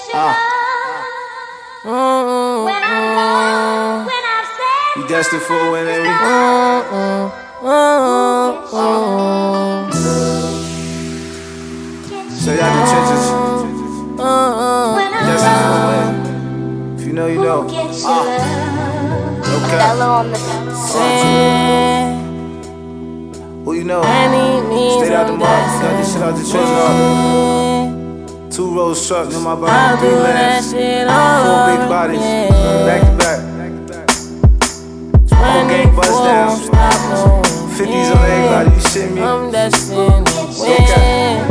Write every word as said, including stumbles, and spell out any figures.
Ah. You destined for a win, baby. Straight out the trenches. Destined for a win. If you know, you know. Ah. Okay. Who you know? Straight out the mouth. Got this shit out the trenches. Two rows truck, in my body, three lanes, four big bodies, back to back. Whole gang bust down. fifties on everybody, you shit me? I'm destined to win.